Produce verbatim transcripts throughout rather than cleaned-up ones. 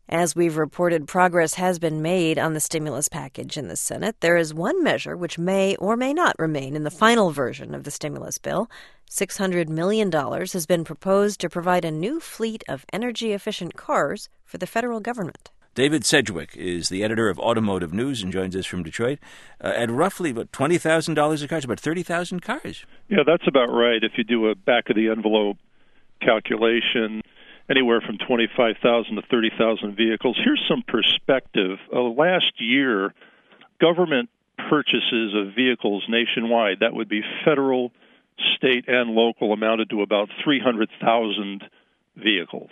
As we've reported, progress has been made on the stimulus package in the Senate. There is one measure which may or may not remain in the final version of the stimulus bill. six hundred million dollars has been proposed to provide a new fleet of energy-efficient cars for the federal government. David Sedgwick is the editor of Automotive News and joins us from Detroit. Uh, at roughly about twenty thousand dollars a car, it's about thirty thousand cars. Yeah, that's about right. If you do a back-of-the-envelope calculation, anywhere from twenty-five thousand to thirty thousand vehicles. Here's some perspective. Uh, last year, government purchases of vehicles nationwide, that would be federal, state, and local, amounted to about three hundred thousand vehicles.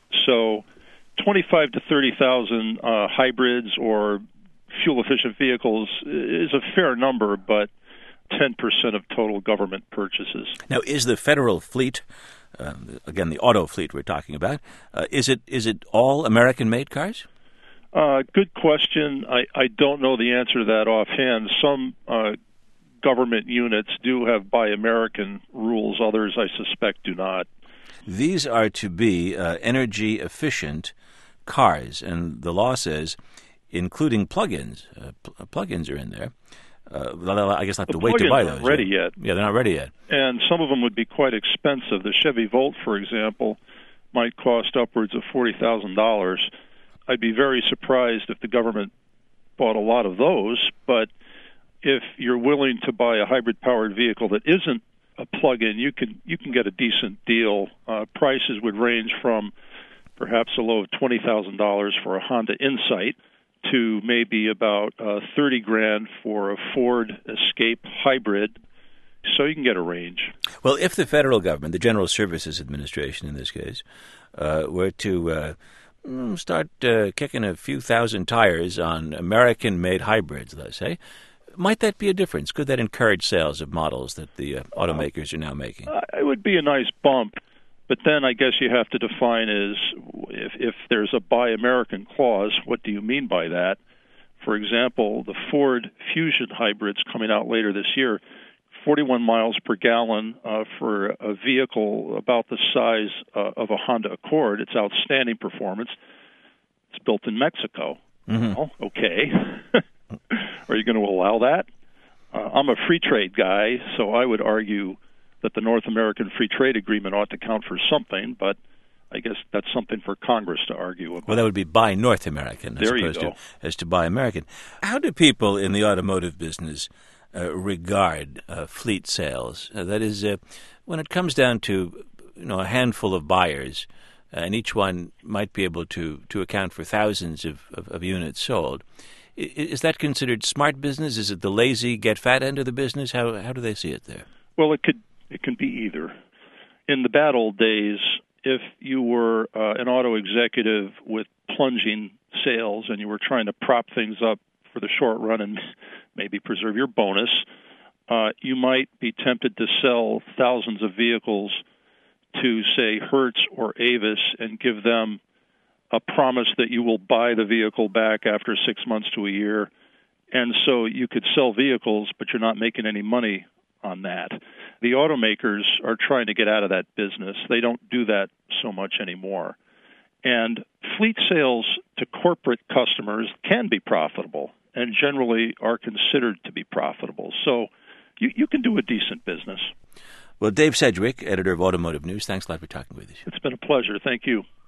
So twenty-five to thirty thousand uh, hybrids or fuel-efficient vehicles is a fair number, but ten percent of total government purchases. Now, is the federal fleet, uh, again, the auto fleet we're talking about, uh, is it is it all American-made cars? Uh, good question. I, I don't know the answer to that offhand. Some uh, government units do have Buy American rules. Others, I suspect, do not. These are to be uh, energy-efficient cars, and the law says, including plug-ins. Uh, pl- plug-ins are in there. Uh, I guess I'll have to the wait to buy those. Aren't ready yeah. yet. Yeah, they're not ready yet. And some of them would be quite expensive. The Chevy Volt, for example, might cost upwards of forty thousand dollars. I'd be very surprised if the government bought a lot of those, but if you're willing to buy a hybrid-powered vehicle that isn't a plug-in, you can you can get a decent deal. Uh, prices would range from perhaps a low of twenty thousand dollars for a Honda Insight to maybe about uh, thirty grand for a Ford Escape hybrid, so you can get a range. Well, if the federal government, the General Services Administration in this case, uh, were to uh, start uh, kicking a few thousand tires on American-made hybrids, let's say, might that be a difference? Could that encourage sales of models that the uh, automakers are now making? Uh, it would be a nice bump. But then I guess you have to define is if, if there's a Buy American clause, what do you mean by that? For example, the Ford Fusion hybrids coming out later this year, forty-one miles per gallon uh, for a vehicle about the size uh, of a Honda Accord. It's outstanding performance. It's built in Mexico. Mm-hmm. Well, okay. Are you going to allow that? Uh, I'm a free trade guy, so I would argue that the North American Free Trade Agreement ought to count for something, but I guess that's something for Congress to argue about. Well, that would be Buy North American as there opposed you go. to as to Buy American. How do people in the automotive business uh, regard uh, fleet sales? Uh, that is, uh, when it comes down to you know a handful of buyers, uh, and each one might be able to, to account for thousands of, of, of units sold. Is that considered smart business? Is it the lazy, get fat end of the business? How how do they see it there? Well, it could it can be either. In the bad old days, if you were uh, an auto executive with plunging sales and you were trying to prop things up for the short run and maybe preserve your bonus, uh, you might be tempted to sell thousands of vehicles to, say, Hertz or Avis and give them a promise that you will buy the vehicle back after six months to a year. And so you could sell vehicles, but you're not making any money on that. The automakers are trying to get out of that business. They don't do that so much anymore. And fleet sales to corporate customers can be profitable and generally are considered to be profitable. So you, you can do a decent business. Well, Dave Sedgwick, editor of Automotive News, thanks a lot for talking with us. It's been a pleasure. Thank you.